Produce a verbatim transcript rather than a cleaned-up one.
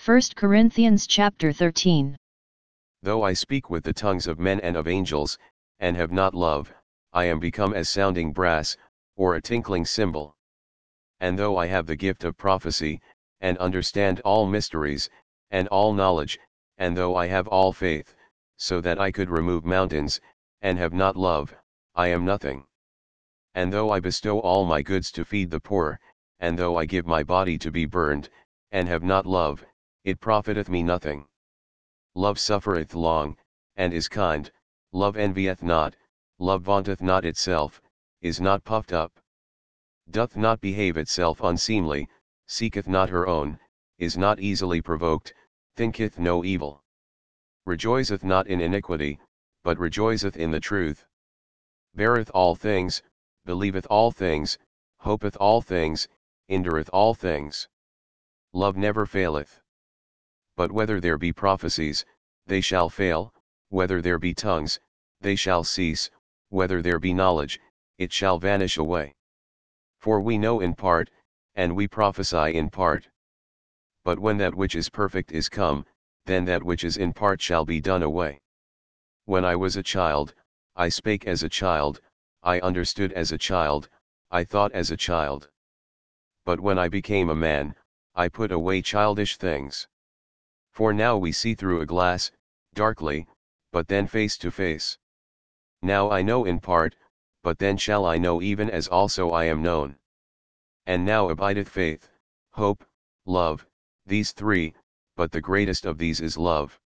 First Corinthians chapter thirteen. Though I speak with the tongues of men and of angels, and have not love, I am become as sounding brass, or a tinkling cymbal. And though I have the gift of prophecy, and understand all mysteries, and all knowledge, and though I have all faith, so that I could remove mountains, and have not love, I am nothing. And though I bestow all my goods to feed the poor, and though I give my body to be burned, and have not love, it profiteth me nothing. Love suffereth long, and is kind, love envieth not, love vaunteth not itself, is not puffed up, doth not behave itself unseemly, seeketh not her own, is not easily provoked, thinketh no evil. Rejoiceth not in iniquity, but rejoiceth in the truth. Beareth all things, believeth all things, hopeth all things, endureth all things. Love never faileth. But whether there be prophecies, they shall fail, whether there be tongues, they shall cease, whether there be knowledge, it shall vanish away. For we know in part, and we prophesy in part. But when that which is perfect is come, then that which is in part shall be done away. When I was a child, I spake as a child, I understood as a child, I thought as a child. But when I became a man, I put away childish things. For now we see through a glass, darkly, but then face to face. Now I know in part, but then shall I know even as also I am known. And now abideth faith, hope, love, these three, but the greatest of these is love.